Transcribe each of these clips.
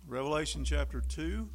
Revelation chapter 2,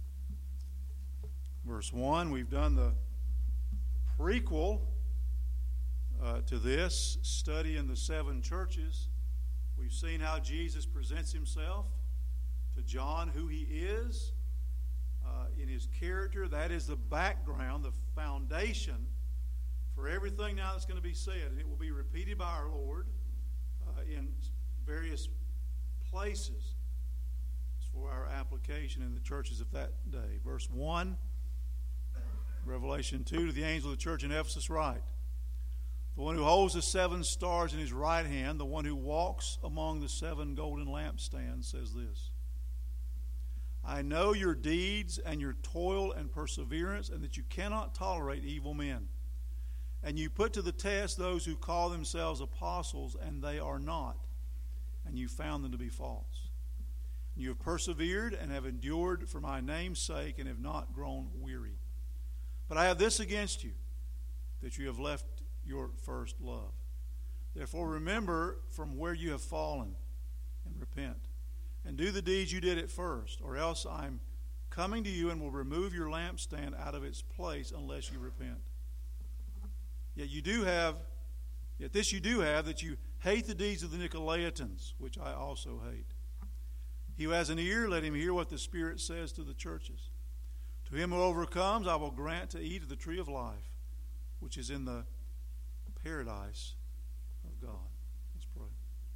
verse 1. We've done the prequel to this study in the seven churches. We've seen how Jesus presents himself to John, who he is in his character. That is the background, the foundation for everything now that's going to be said. And it will be repeated by our Lord in various places for our application in the churches of that day. Verse 1, Revelation 2, to the angel of the church in Ephesus write, the one who holds the seven stars in his right hand, the one who walks among the seven golden lampstands, says this: I know your deeds and your toil and perseverance, and that you cannot tolerate evil men. And you put to the test those who call themselves apostles, and they are not, and you found them to be false. You have persevered and have endured for my name's sake and have not grown weary. But I have this against you, that you have left your first love. Therefore remember from where you have fallen and repent. And do the deeds you did at first, or else I'm coming to you and will remove your lampstand out of its place unless you repent. Yet this you do have, that you hate the deeds of the Nicolaitans, which I also hate. He who has an ear, let him hear what the Spirit says to the churches. To him who overcomes, I will grant to eat of the tree of life, which is in the paradise of God. Let's pray.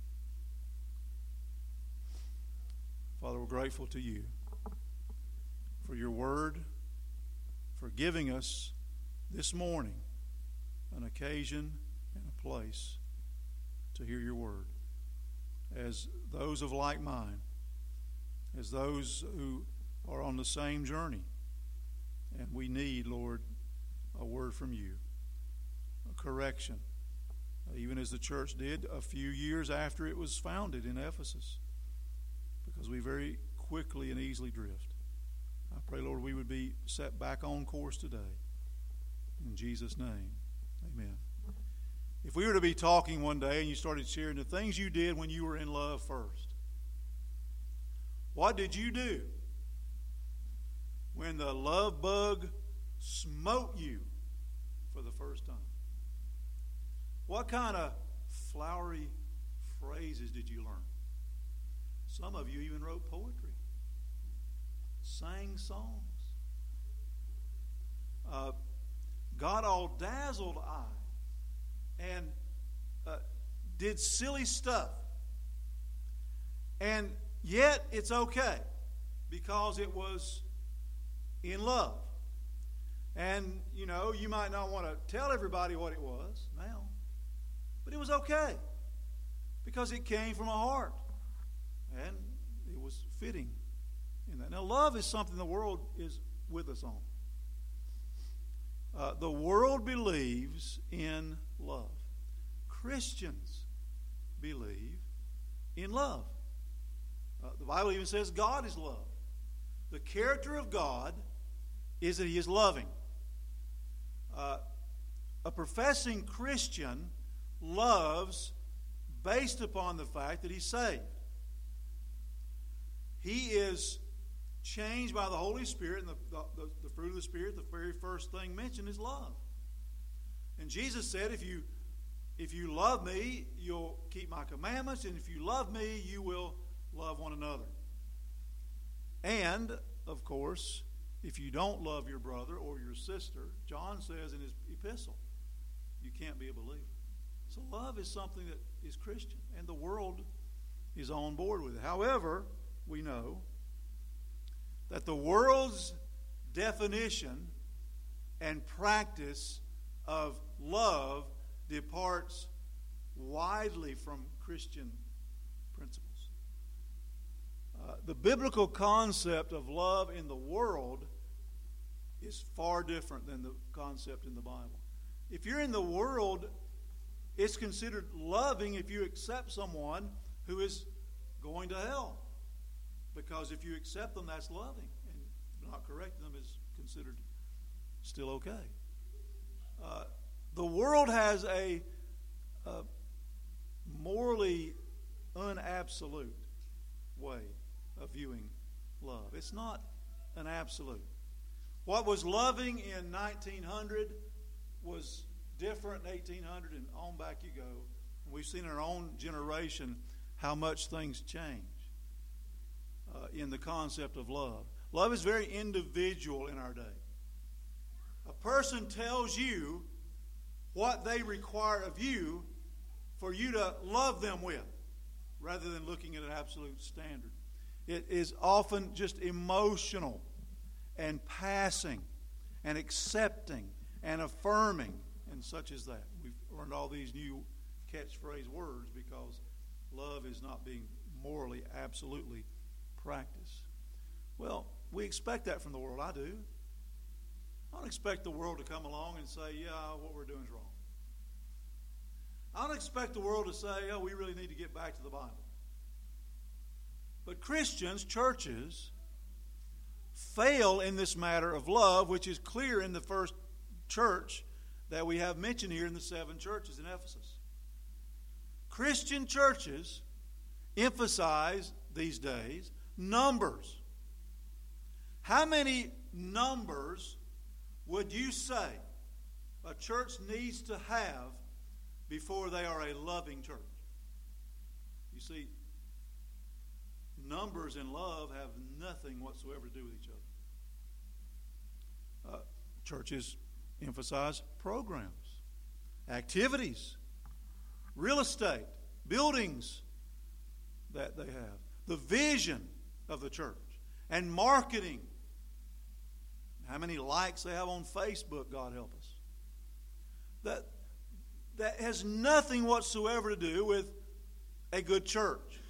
Father, we're grateful to you for your word, for giving us this morning an occasion and a place to hear your word. As those of like mind, as those who are on the same journey. And we need, Lord, a word from you, a correction, even as the church did a few years after it was founded in Ephesus, because we very quickly and easily drift. I pray, Lord, we would be set back on course today. In Jesus' name, amen. If we were to be talking one day and you started sharing the things you did when you were in love first, what did you do when the love bug smote you for the first time? What kind of flowery phrases did you learn? Some of you even wrote poetry, sang songs, got all dazzled eye, and did silly stuff. And yet, it's okay, because it was in love. And, you might not want to tell everybody what it was now, but it was okay, because it came from a heart, and it was fitting in that. Now, love is something the world is with us on. The world believes in love. Christians believe in love. The Bible even says God is love. The character of God is that he is loving. A professing Christian loves based upon the fact that he's saved. He is changed by the Holy Spirit, and the fruit of the Spirit, the very first thing mentioned is love. And Jesus said, if you love me, you'll keep my commandments, and if you love me, you will love one another. And, of course, if you don't love your brother or your sister, John says in his epistle, you can't be a believer. So love is something that is Christian, and the world is on board with it. However, we know that the world's definition and practice of love departs widely from Christian principles. The biblical concept of love in the world is far different than the concept in the Bible. If you're in the world, it's considered loving if you accept someone who is going to hell. Because if you accept them, that's loving. And not correcting them is considered still okay. The world has a morally unabsolute way of viewing love. It's not an absolute. What was loving in 1900 was different in 1800, and on back you go. And we've seen in our own generation how much things change in the concept of love. Love is very individual in our day. A person tells you what they require of you for you to love them with, rather than looking at an absolute standard. It is often just emotional and passing and accepting and affirming, and such as that. We've learned all these new catchphrase words because love is not being morally absolutely practiced. Well, we expect that from the world. I do. I don't expect the world to come along and say, yeah, what we're doing is wrong. I don't expect the world to say, oh, we really need to get back to the Bible. But Christians, churches, fail in this matter of love, which is clear in the first church that we have mentioned here in the 7 churches in Ephesus. Christian churches emphasize these days numbers. How many numbers would you say a church needs to have before they are a loving church? You see, numbers and love have nothing whatsoever to do with each other. Churches emphasize programs, activities, real estate, buildings that they have, the vision of the church, and marketing. How many likes they have on Facebook, God help us. That has nothing whatsoever to do with a good church.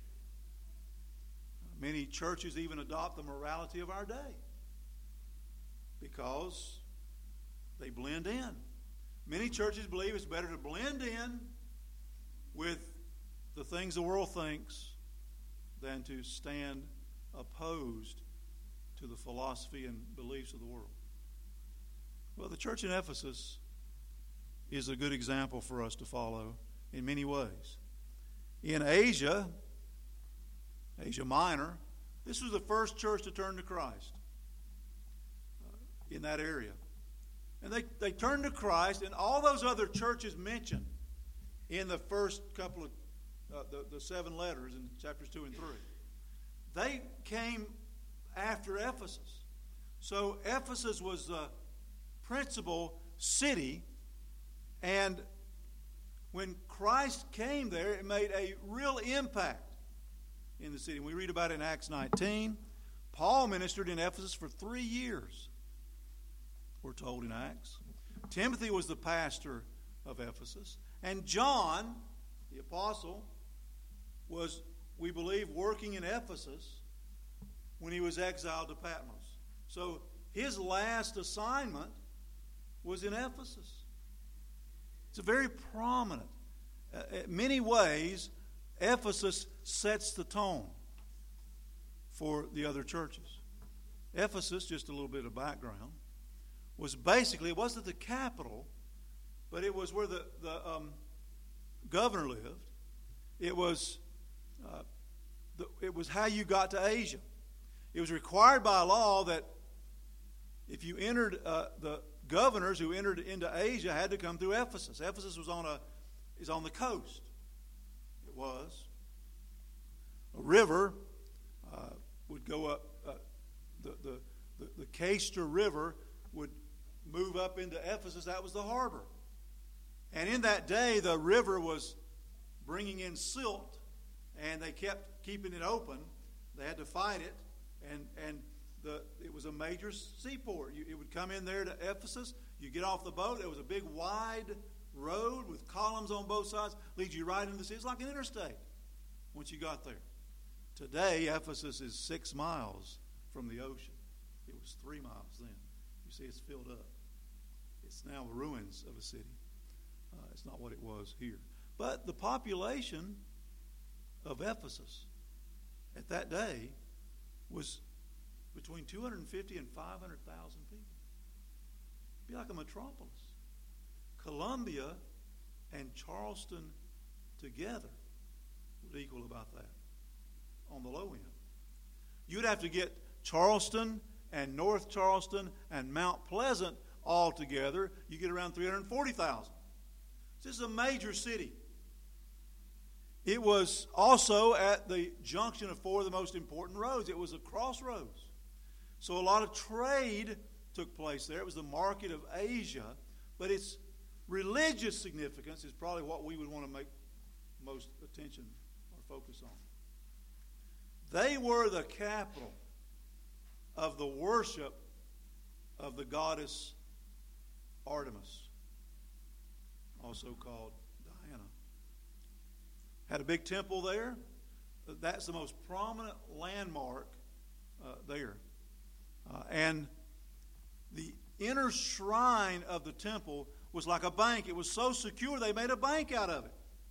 Many churches even adopt the morality of our day because they blend in. Many churches believe it's better to blend in with the things the world thinks than to stand opposed to the philosophy and beliefs of the world. Well, the church in Ephesus is a good example for us to follow in many ways. In Asia Minor, this was the first church to turn to Christ in that area. And they turned to Christ, and all those other churches mentioned in the first couple of the 7 letters in chapters 2 and 3. They came after Ephesus. So Ephesus was the principal city, and when Christ came there, it made a real impact in the city. We read about it in Acts 19. Paul ministered in Ephesus for 3 years, we're told in Acts. Timothy was the pastor of Ephesus. And John, the apostle, was, we believe, working in Ephesus when he was exiled to Patmos. So his last assignment was in Ephesus. It's a very prominent. In many ways, Ephesus sets the tone for the other churches. Ephesus, just a little bit of background, was basically, it wasn't the capital, but it was where the governor lived. It was how you got to Asia. It was required by law that if you entered, the governors who entered into Asia had to come through Ephesus. Ephesus was is on the coast. It was. A river would go up. The Cayster River would move up into Ephesus. That was the harbor. And in that day, the river was bringing in silt, and they kept keeping it open. They had to fight it, and it was a major seaport. It would come in there to Ephesus. You get off the boat. There was a big wide road with columns on both sides. Leads you right into the sea. It's like an interstate once you got there. Today, Ephesus is 6 miles from the ocean. It was 3 miles then. You see, it's filled up. It's now ruins of a city. It's not what it was here. But the population of Ephesus at that day was between 250 and 500,000 people. It'd be like a metropolis. Columbia and Charleston together would equal about that on the low end. you'd have to get Charleston and North Charleston and Mount Pleasant all together. You get around 340,000. This is a major city. It was also at the junction of four of the most important roads. It was a crossroads. So a lot of trade took place there. It was the market of Asia. But its religious significance is probably what we would want to make most attention or focus on. They were the capital of the worship of the goddess Artemis, also called Diana. Had a big temple there. That's the most prominent landmark there. And the inner shrine of the temple was like a bank. It was so secure they made a bank out of it.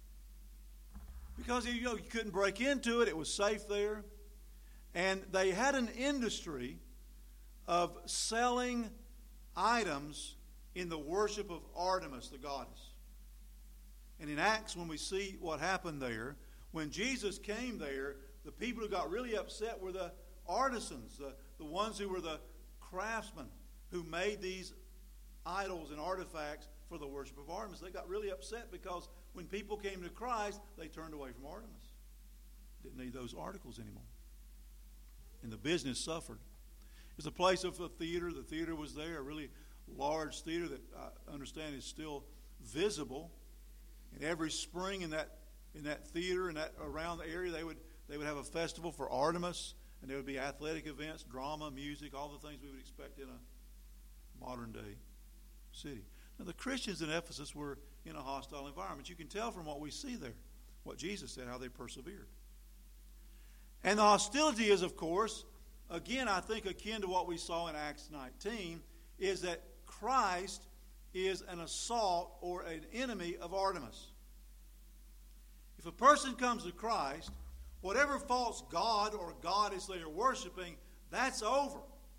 Because you couldn't break into it. It was safe there. And they had an industry of selling items in the worship of Artemis, the goddess. And in Acts, when we see what happened there, when Jesus came there, the people who got really upset were the artisans, the ones who were the craftsmen who made these idols and artifacts for the worship of Artemis. They got really upset because when people came to Christ, they turned away from Artemis. Didn't need those articles anymore. And the business suffered. It was a place of a theater. The theater was there, a really large theater that I understand is still visible. And every spring in that theater and that around the area, they would have a festival for Artemis, and there would be athletic events, drama, music, all the things we would expect in a modern day city. Now the Christians in Ephesus were in a hostile environment. You can tell from what we see there, what Jesus said, how they persevered. And the hostility is, of course, again, I think akin to what we saw in Acts 19, is that Christ is an assault or an enemy of Artemis. If a person comes to Christ, whatever false god or goddess they are worshiping, that's over.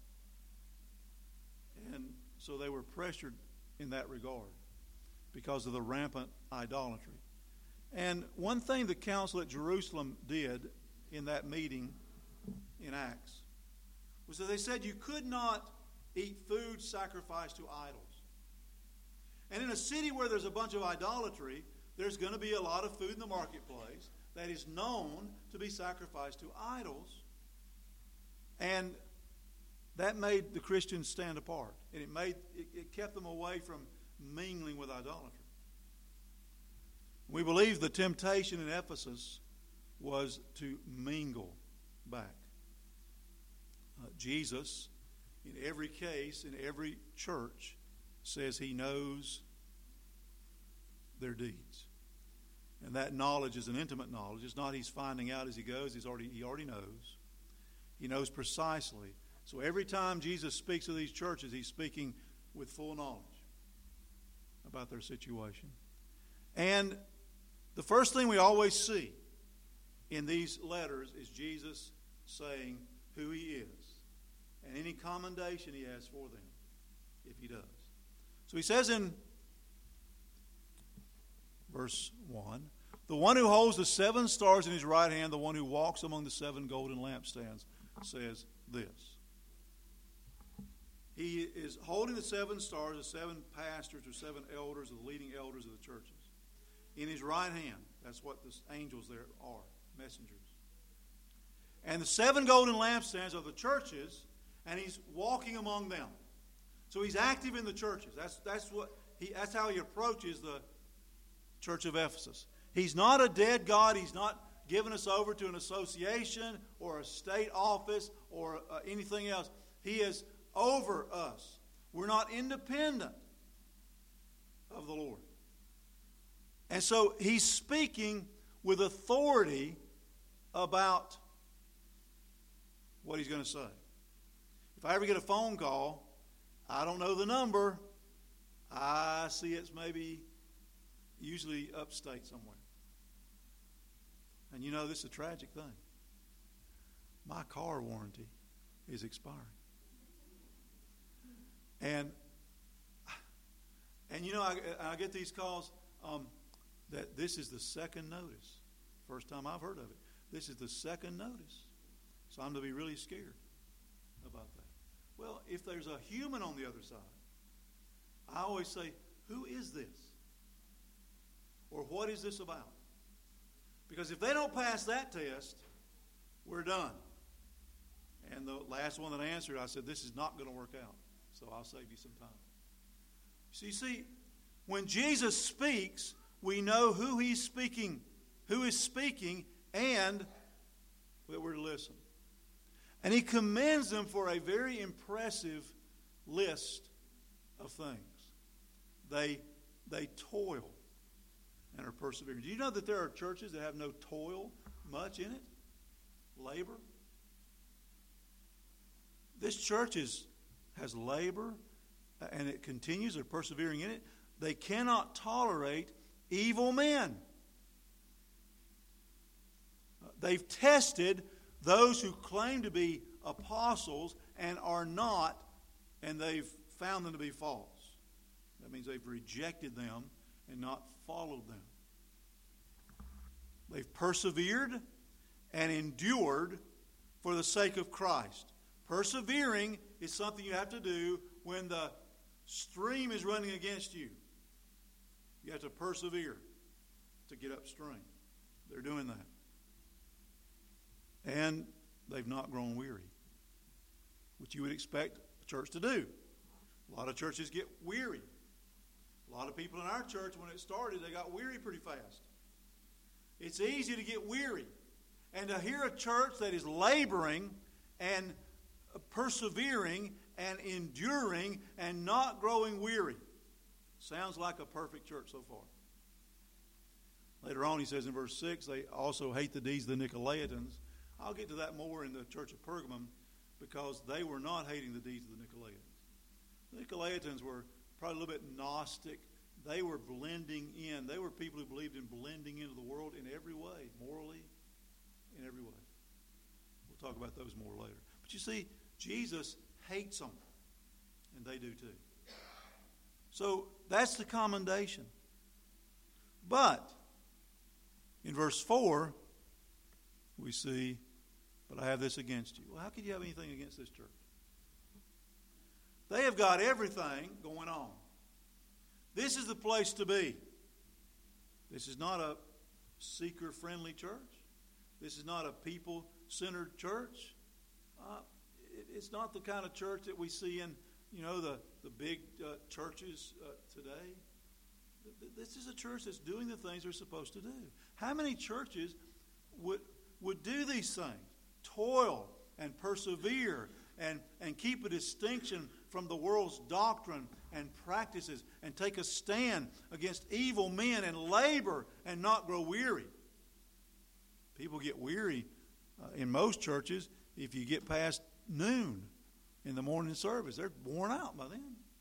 And so they were pressured in that regard because of the rampant idolatry. And one thing the council at Jerusalem did in that meeting in Acts was that they said you could not eat food sacrificed to idols. And in a city where there's a bunch of idolatry, there's going to be a lot of food in the marketplace that is known to be sacrificed to idols. And that made the Christians stand apart. And it kept them away from mingling with idolatry. We believe the temptation in Ephesus was to mingle back. Jesus, in every case, in every church, says he knows their deeds. And that knowledge is an intimate knowledge. It's not he's finding out as he goes. He already knows. He knows precisely. So every time Jesus speaks to these churches, he's speaking with full knowledge about their situation. And the first thing we always see in these letters is Jesus saying who he is and any commendation he has for them, if he does. So he says in verse 1, the one who holds the 7 stars in his right hand, the one who walks among the 7 golden lampstands, says this. He is holding the 7 stars, the 7 pastors or 7 elders, the leading elders of the churches. In his right hand, that's what the angels there are, messengers. And the 7 golden lampstands are the churches, and he's walking among them. So he's active in the churches. That's how he approaches the church of Ephesus. He's not a dead God. He's not given us over to an association or a state office or anything else. He is over us. We're not independent of the Lord. And so he's speaking with authority about what he's going to say. If I ever get a phone call, I don't know the number. I see it's maybe usually upstate somewhere. And you know, this is a tragic thing. My car warranty is expiring. And you know, I get these calls that this is the second notice. First time I've heard of it. This is the second notice. So I'm to be really scared about that. Well, if there's a human on the other side, I always say, who is this? Or what is this about? Because if they don't pass that test, we're done. And the last one that answered, I said, this is not going to work out. So I'll save you some time. So you see, when Jesus speaks, we know who he's speaking, who is speaking, and that we're to listen. And he commends them for a very impressive list of things. They toil and are persevering. Do you know that there are churches that have no toil much in it? Labor. This church has labor, and it continues. They're persevering in it. They cannot tolerate evil men. They've tested those who claim to be apostles and are not, and they've found them to be false. That means they've rejected them and not followed them. They've persevered and endured for the sake of Christ. Persevering is something you have to do when the stream is running against you. You have to persevere to get upstream. They're doing that. And they've not grown weary, which you would expect a church to do. A lot of churches get weary. A lot of people in our church, when it started, they got weary pretty fast. It's easy to get weary. And to hear a church that is laboring and persevering and enduring and not growing weary sounds like a perfect church so far. Later on, he says in verse 6, they also hate the deeds of the Nicolaitans. I'll get to that more in the church of Pergamum, because they were not hating the deeds of the Nicolaitans. The Nicolaitans were probably a little bit Gnostic. They were blending in. They were people who believed in blending into the world in every way, morally, in every way. We'll talk about those more later. But you see, Jesus hates them, and they do too. So that's the commendation. But in verse 4, we see, but I have this against you. Well, how could you have anything against this church? They have got everything going on. This is the place to be. This is not a seeker-friendly church. This is not a people-centered church. It's not the kind of church that we see in, the big churches today. This is a church that's doing the things they're supposed to do. How many churches would do these things? Toil and persevere and keep a distinction from the world's doctrine and practices and take a stand against evil men and labor and not grow weary. People get weary in most churches if you get past noon in the morning service. They're worn out by then.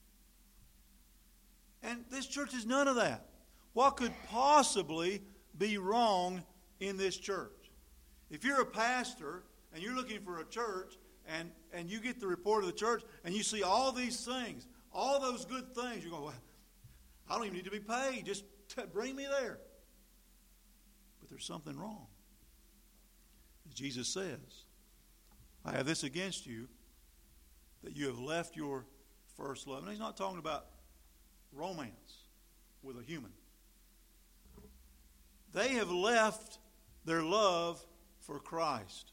And this church is none of that. What could possibly be wrong in this church? If you're a pastor and you're looking for a church and you get the report of the church and you see all these things, all those good things, you go, well, I don't even need to be paid. Just bring me there. But there's something wrong. As Jesus says, I have this against you, that you have left your first love. And he's not talking about romance with a human. They have left their love for Christ.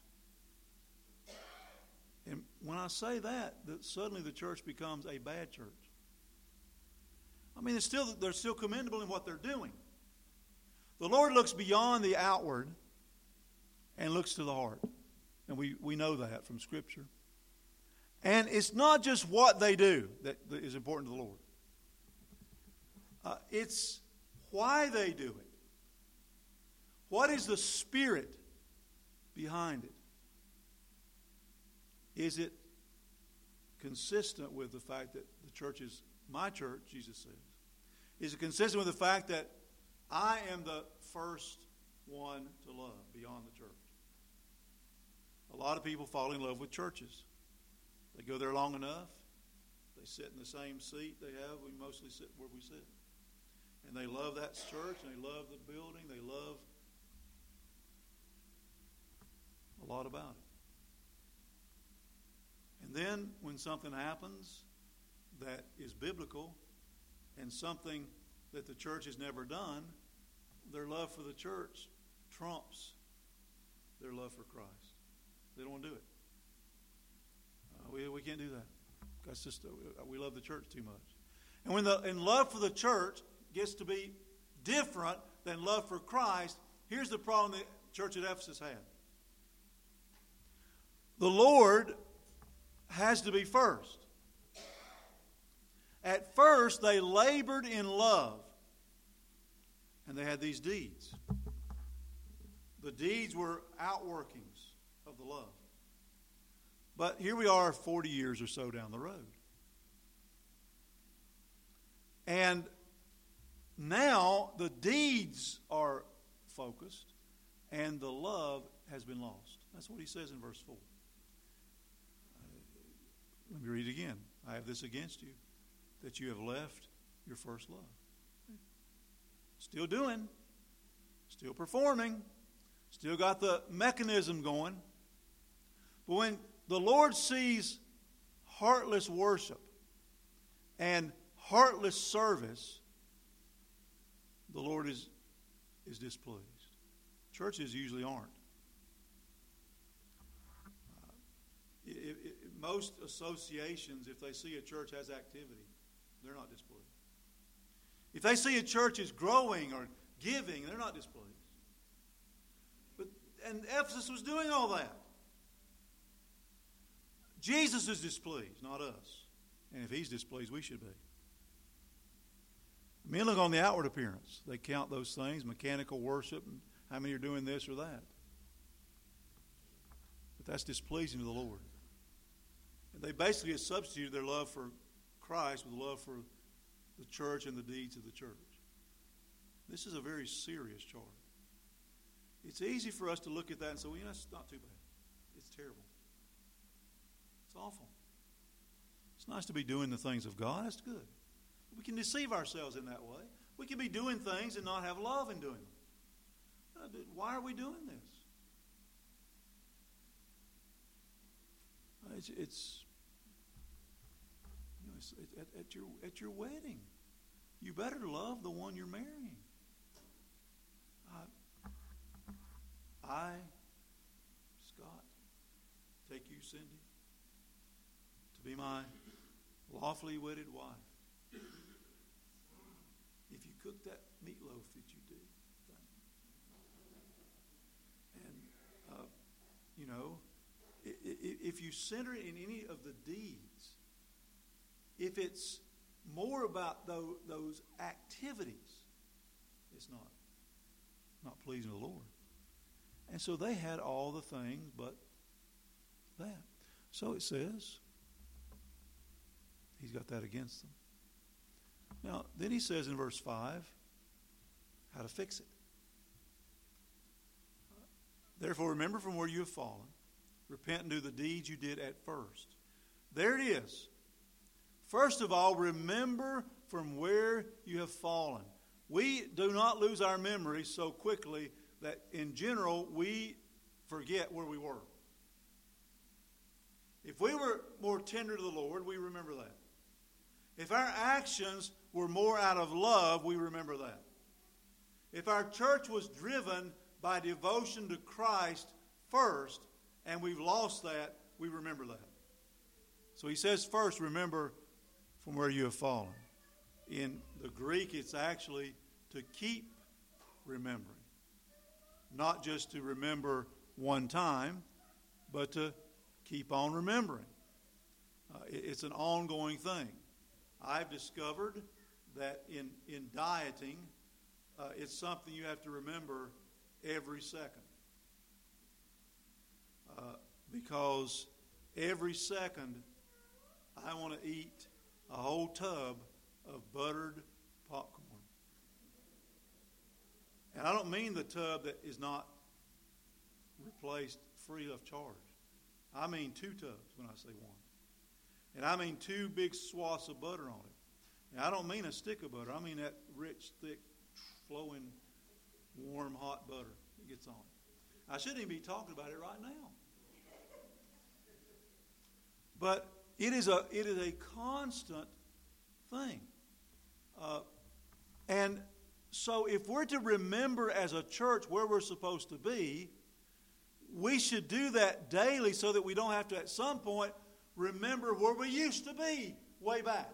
And when I say that suddenly the church becomes a bad church. I mean, they're still commendable in what they're doing. The Lord looks beyond the outward and looks to the heart. And we know that from Scripture. And it's not just what they do that is important to the Lord. It's why they do it. What is the spirit behind it? Is it consistent with the fact that the church is my church, Jesus says? Is it consistent with the fact that I am the first one to love beyond the church? A lot of people fall in love with churches. They go there long enough. They sit in the same seat they have. We mostly sit where we sit. And they love that church, and they love the building. They love a lot about it. And then when something happens that is biblical and something that the church has never done, their love for the church trumps their love for Christ. They don't want to do it. We can't do that. That's just we love the church too much. And when love for the church gets to be different than love for Christ, here's the problem the church at Ephesus had. The Lord has to be first. At first, they labored in love, and they had these deeds. The deeds were outworkings of the love. But here we are 40 years or so down the road. And now the deeds are focused and the love has been lost. That's what he says in verse 4. Let me read it again. I have this against you, that you have left your first love. Still doing, still performing, still got the mechanism going. But when the Lord sees heartless worship and heartless service, the Lord is displeased. Churches usually aren't. Most associations, if they see a church has activity, they're not displeased. If they see a church is growing or giving, they're not displeased. And Ephesus was doing all that. Jesus is displeased, not us. And if he's displeased, we should be. Men look on the outward appearance. They count those things, mechanical worship, and how many are doing this or that. But that's displeasing to the Lord. And they basically have substituted their love for Christ with love for the church and the deeds of the church. This is a very serious charge. It's easy for us to look at that and say, well, it's not too bad. It's terrible. It's awful. It's nice to be doing the things of God. That's good. We can deceive ourselves in that way. We can be doing things and not have love in doing them. Why are we doing this? It's at your wedding. You better love the one you're marrying. I, Scott, take you, Cindy, to be my lawfully wedded wife. If you cook that meatloaf that you do, and if you center it in any of the deeds, if it's more about those activities, it's not pleasing to the Lord. And so they had all the things but that. So it says, he's got that against them. Now, then he says in verse 5, how to fix it. Therefore, remember from where you have fallen. Repent and do the deeds you did at first. There it is. First of all, remember from where you have fallen. We do not lose our memory so quickly that in general we forget where we were. If we were more tender to the Lord, we remember that. If our actions were more out of love, we remember that. If our church was driven by devotion to Christ first, and we've lost that, we remember that. So he says first, remember from where you have fallen. In the Greek, it's actually to keep remembering. Not just to remember one time, but to keep on remembering. It's an ongoing thing. I've discovered that in dieting, it's something you have to remember every second. Because every second I want to eat a whole tub of buttered popcorn. And I don't mean the tub that is not replaced free of charge. I mean 2 tubs when I say one. And I mean 2 big swaths of butter on it. And I don't mean a stick of butter. I mean that rich, thick, flowing, warm, hot butter that gets on it. I shouldn't even be talking about it right now. But it is a constant thing. And so if we're to remember as a church where we're supposed to be, we should do that daily so that we don't have to at some point remember where we used to be way back.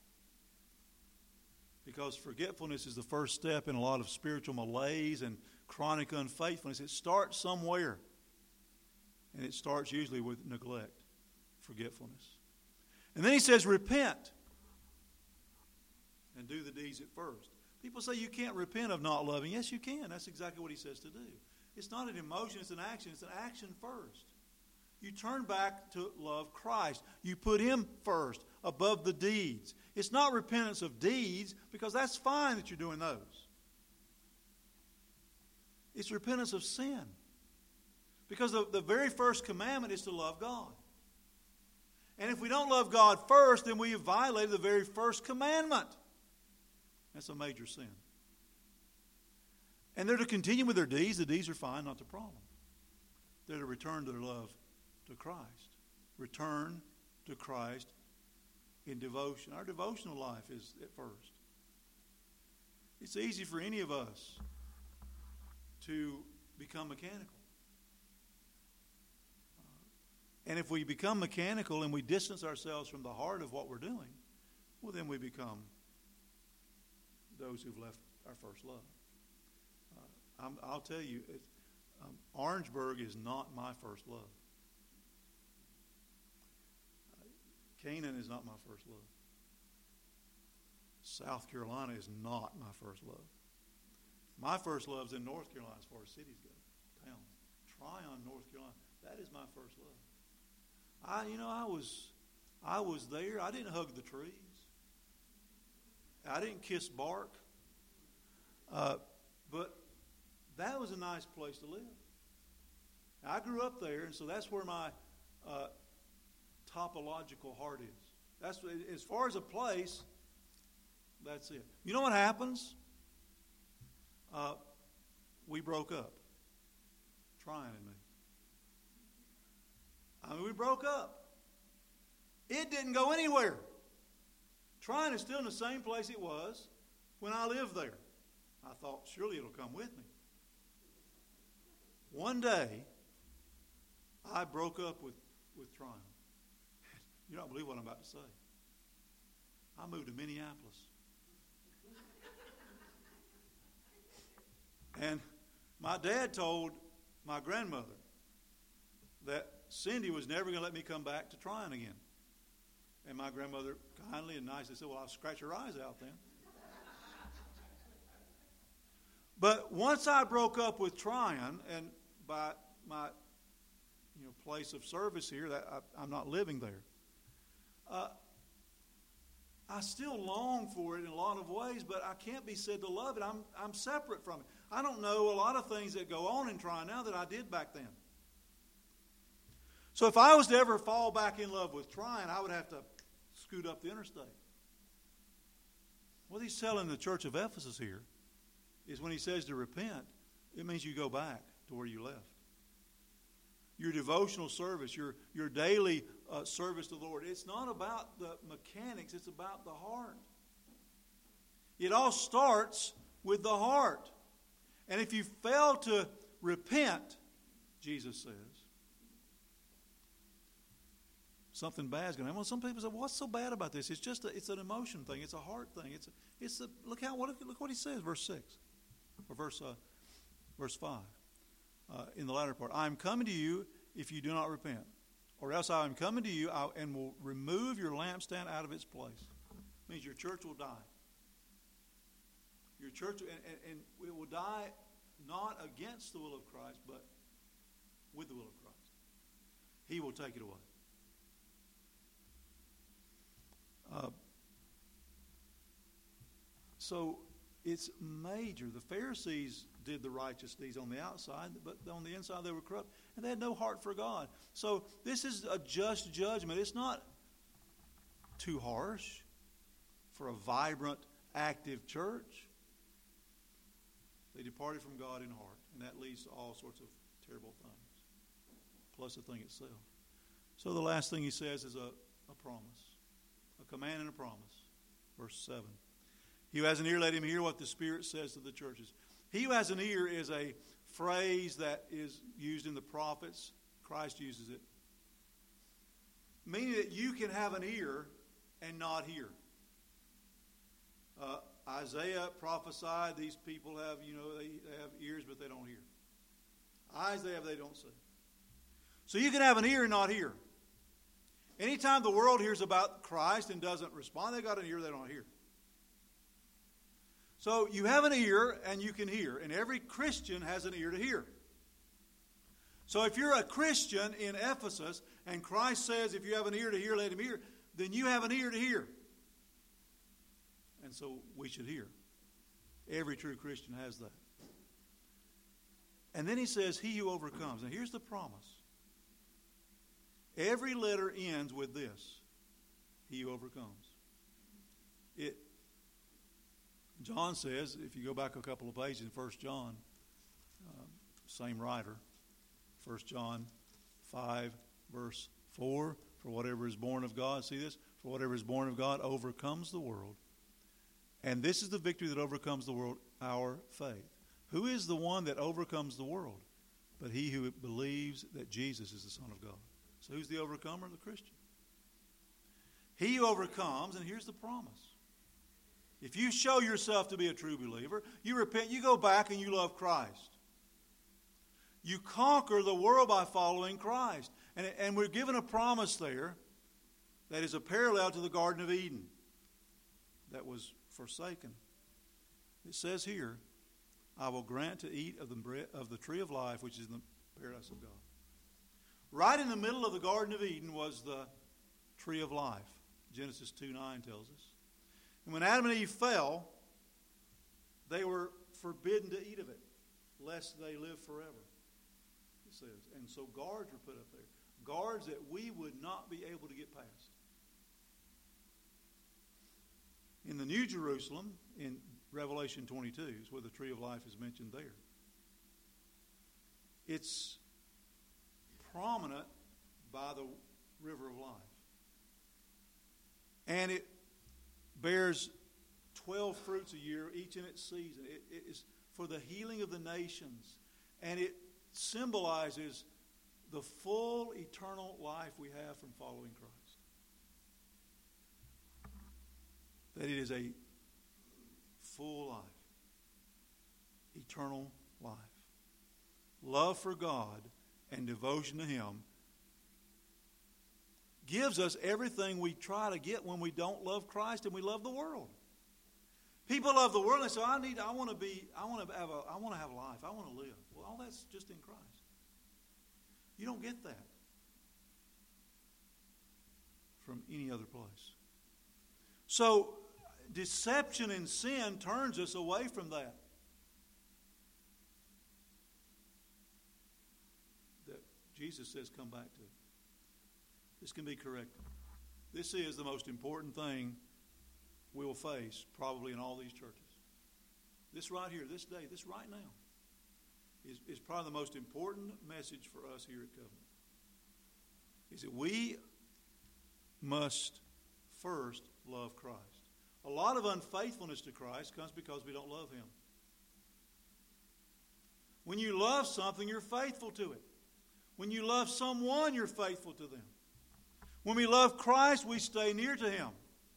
Because forgetfulness is the first step in a lot of spiritual malaise and chronic unfaithfulness. It starts somewhere. And it starts usually with neglect, forgetfulness. And then he says, repent. And do the deeds at first. People say you can't repent of not loving. Yes, you can. That's exactly what he says to do. It's not an emotion, it's an action. It's an action first. You turn back to love Christ. You put Him first, above the deeds. It's not repentance of deeds, because that's fine that you're doing those. It's repentance of sin. Because the very first commandment is to love God. And if we don't love God first, then we have violated the very first commandment. That's a major sin. And they're to continue with their deeds. The deeds are fine, not the problem. They're to return to their love to Christ. Return to Christ in devotion. Our devotional life is at first. It's easy for any of us to become mechanical. And if we become mechanical and we distance ourselves from the heart of what we're doing, well, then we become those who've left our first love. I'll tell you, Orangeburg is not my first love. Canaan is not my first love. South Carolina is not my first love. My first love is in North Carolina as far as cities go, towns. Tryon, North Carolina. That is my first love. I was there. I didn't hug the trees. I didn't kiss bark. But that was a nice place to live. Now, I grew up there, and so that's where my topological heart is. That's as far as a place. That's it. You know what happens? We broke up. Tryon and me. We broke up. It didn't go anywhere. Tryon is still in the same place it was when I lived there. I thought, surely it'll come with me. One day, I broke up with Tryon. You don't believe what I'm about to say. I moved to Minneapolis. And my dad told my grandmother that Cindy was never going to let me come back to Tryon again. And my grandmother kindly and nicely said, well, I'll scratch your eyes out then. But once I broke up with Tryon, and by my place of service here, that I'm not living there, I still long for it in a lot of ways, but I can't be said to love it. I'm separate from it. I don't know a lot of things that go on in Tryon now that I did back then. So if I was to ever fall back in love with Tryon, I would have to scoot up the interstate. What he's telling the church of Ephesus here is when he says to repent, it means you go back to where you left. Your devotional service, your daily service to the Lord. It's not about the mechanics, it's about the heart. It all starts with the heart. And if you fail to repent, Jesus says, something bad is going to happen. Well, some people say, well, what's so bad about this? It's just it's an emotion thing. It's a heart thing. Look what he says, verse 6 or verse 5. In the latter part, I am coming to you if you do not repent, or else I am coming to you and will remove your lampstand out of its place. It means your church will die. Your church and it will die not against the will of Christ, but with the will of Christ. He will take it away. So it's major. The Pharisees did the righteous deeds on the outside, but on the inside they were corrupt, and they had no heart for God. So this is a just judgment. It's not too harsh for a vibrant, active church. They departed from God in heart, and that leads to all sorts of terrible things, plus the thing itself. So the last thing he says is a promise, a command and a promise. Verse 7. He who has an ear, let him hear what the Spirit says to the churches. He who has an ear is a phrase that is used in the prophets. Christ uses it. Meaning that you can have an ear and not hear. Isaiah prophesied these people have, they have ears but they don't hear. Eyes they have, they don't see. So you can have an ear and not hear. Anytime the world hears about Christ and doesn't respond, they got an ear they don't hear. So you have an ear and you can hear. And every Christian has an ear to hear. So if you're a Christian in Ephesus and Christ says, if you have an ear to hear, let him hear, then you have an ear to hear. And so we should hear. Every true Christian has that. And then he says, he who overcomes. Now here's the promise. Every letter ends with this. He who overcomes. John says, if you go back a couple of pages in 1 John, same writer, 1 John 5, verse 4, for whatever is born of God, see this? For whatever is born of God overcomes the world. And this is the victory that overcomes the world, our faith. Who is the one that overcomes the world? But he who believes that Jesus is the Son of God. So who's the overcomer? The Christian. He who overcomes, and here's the promise. If you show yourself to be a true believer, you repent, you go back and you love Christ. You conquer the world by following Christ. And we're given a promise there that is a parallel to the Garden of Eden that was forsaken. It says here, I will grant to eat of the tree of life, which is in the paradise of God. Right in the middle of the Garden of Eden was the tree of life. Genesis 2:9 tells us. And when Adam and Eve fell, they were forbidden to eat of it, lest they live forever, it says. And so guards were put up there. Guards that we would not be able to get past. In the New Jerusalem, in Revelation 22, is where the tree of life is mentioned there. It's prominent by the river of life. And it bears 12 fruits a year, each in its season. It is for the healing of the nations. And it symbolizes the full eternal life we have from following Christ. That it is a full life. Eternal life. Love for God and devotion to Him gives us everything we try to get when we don't love Christ and we love the world. People love the world and they say, I want to have life. I want to live. Well, all that's just in Christ. You don't get that from any other place. So, deception and sin turns us away from that. That Jesus says, come back to it. This can be corrected. This is the most important thing we will face probably in all these churches. This right here, this day, this right now is probably the most important message for us here at Covenant. Is that we must first love Christ. A lot of unfaithfulness to Christ comes because we don't love Him. When you love something, you're faithful to it. When you love someone, you're faithful to them. When we love Christ, we stay near to Him.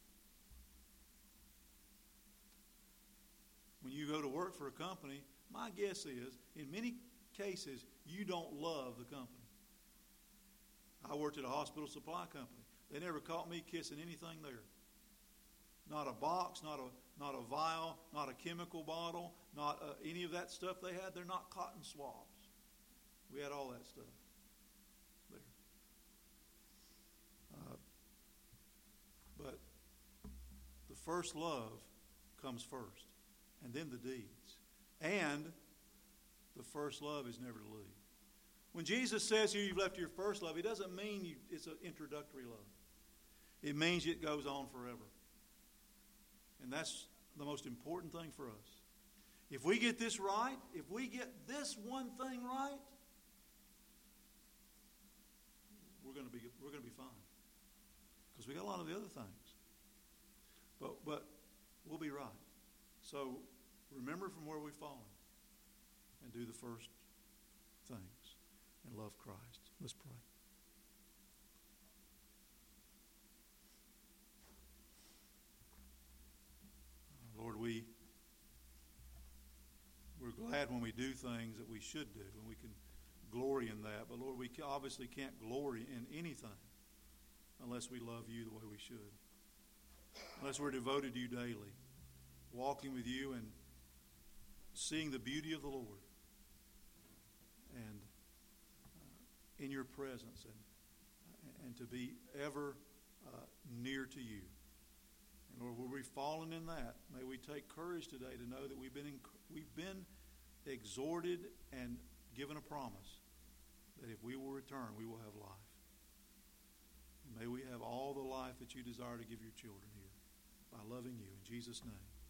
When you go to work for a company, my guess is, in many cases, you don't love the company. I worked at a hospital supply company. They never caught me kissing anything there. Not a box, not a vial, not a chemical bottle, not any of that stuff they had. They're not cotton swabs. We had all that stuff there. But the first love comes first, and then the deeds. And the first love is never to leave. When Jesus says here you've left your first love, He doesn't mean it's an introductory love. It means it goes on forever. And that's the most important thing for us. If we get this right, if we get this one thing right, we're going to going to be fine, because we got a lot of the other things. But we'll be right. So remember from where we've fallen, and do the first things, and love Christ. Let's pray. Lord, we're glad when we do things that we should do, and we can glory in that. But Lord, we obviously can't glory in anything unless we love you the way we should. Unless we're devoted to you daily, walking with you and seeing the beauty of the Lord, and in your presence, and to be ever near to you. And Lord, where we've fallen in that, may we take courage today to know that we've been exhorted and given a promise that if we will return, we will have life. And may we have all the life that you desire to give your children here by loving you. In Jesus' name.